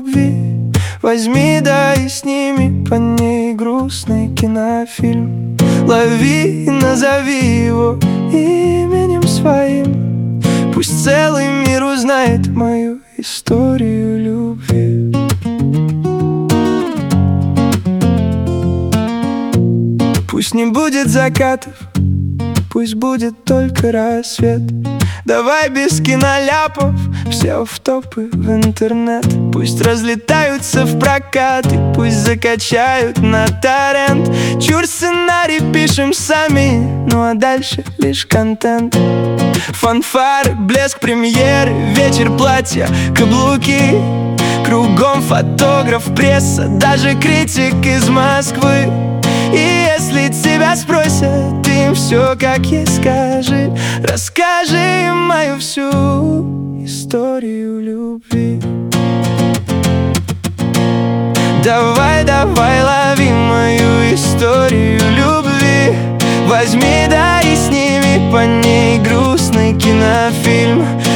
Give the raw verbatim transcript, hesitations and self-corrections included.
любви. Возьми, да и сними по ней грустный кинофильм. Лови и назови его именем своим. Пусть целый мир узнает мою историю любви. Пусть не будет закатов, пусть будет только рассвет. Давай без киноляпов, все офф-топы в интернет. Пусть разлетаются в прокат и пусть закачают на торрент. Чур, сценарий пишем сами, ну а дальше лишь контент. Фанфары, блеск премьеры, вечер, платья, каблуки. Кругом фотограф, пресса, даже критик из Москвы. И если тебя спросят, ты им все как есть скажи. Расскажи им мою всю историю любви. Давай, давай, лови мою историю любви. Возьми, да и сними по ней грустный кинофильм.